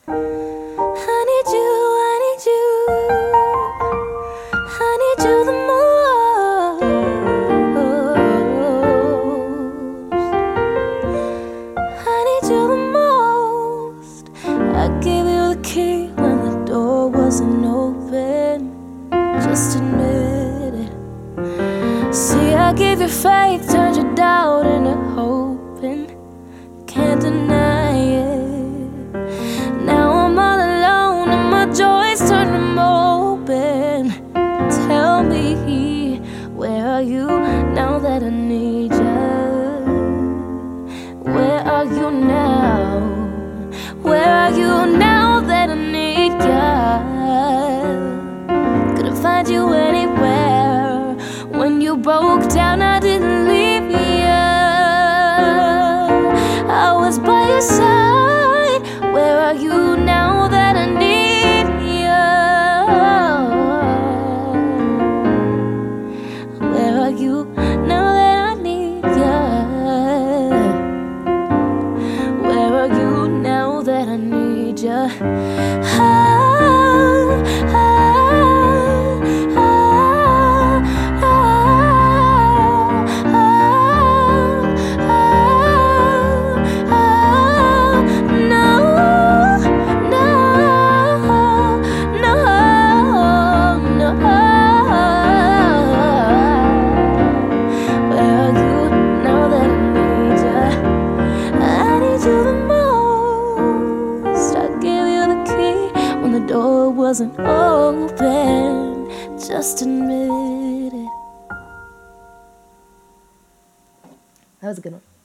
I need you, I need you, I need you the most. I need you the most. I gave you the key when the door wasn't open. Just admit it. See, I gave you faith, turned your doubt into hope, and can't deny it. Now I'm all alone and my joys turn them open. Tell me, where are you now that I need you? Where are you now? Where are you now that I need you? Couldn't find you anywhere. When you broke down, I didn't leave you. I was by your side. Where are you now that I need you? Where are you now that I need you? Where are you now that I need you? The door wasn't open, just admit it. That was a good one.